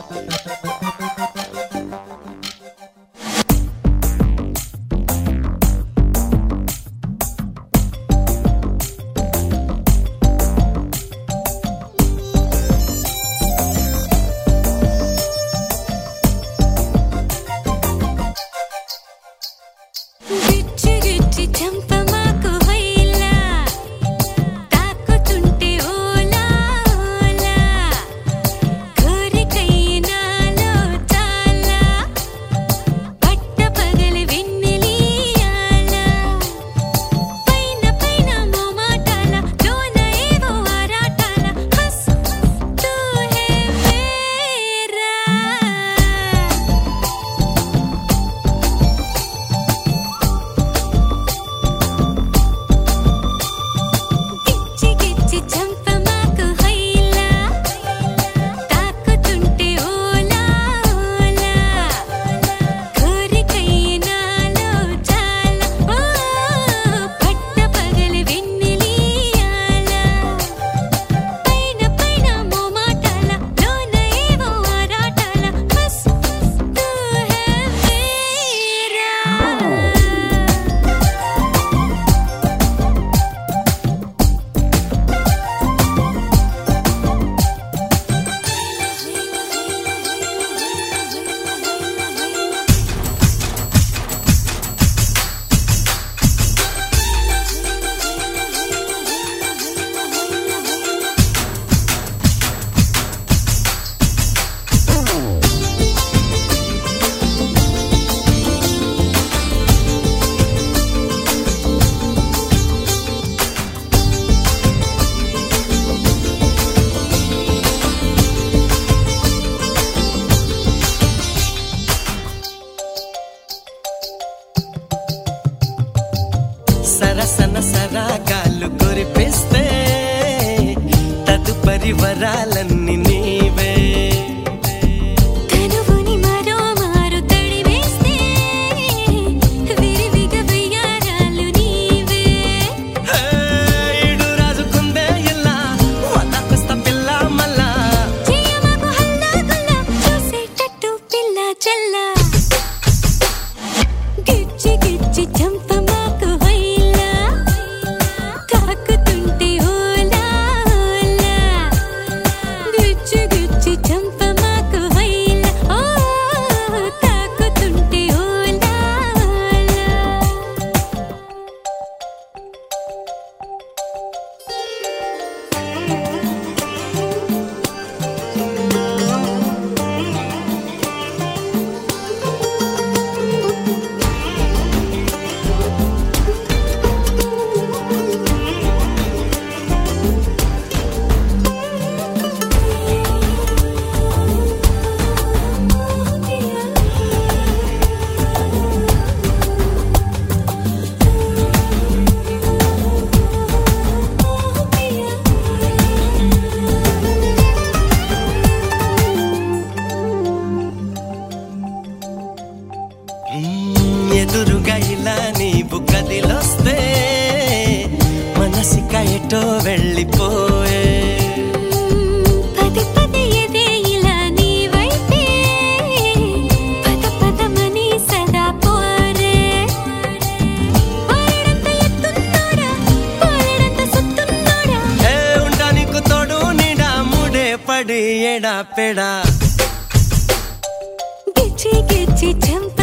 సరసన సరాగాలు కురిపిస్తే తదుపరి వరాలన్నీ నీవే కనువుని మరో మారు తడివేస్తే విరివిగా వెయ్యారాలు నీవే ఈడు రాజుకుందే ఇలా వదకొస్తా పిల్ల మళ్ళా చేయమకు హల్లా గుల్లా చూసేటట్టు పిల్ల చల్లా గిచ్చి గిచ్చి చంపమాకు వైలా తాకుతుంటే ఓలా ఓలా గిచ్చి గిచ్చి చంపమాకు వైలా ఓ తాకుతుంటే ఓలా ఓలా ఎదురుగా ఇలా నీవు కదిలొస్తే మనసిక ఎటో వెళ్ళిపోయే పది పది ఎదే ఇలా నీ వైపే పద పదమని సదా పోరే పోరడంత ఎత్తున్నోడా పోరడంత సుత్తున్నోడా ఉంటా నీకు తోడు నీడా ముడే పడి ఎడా పెడా గిచ్చి గిచ్చి చంప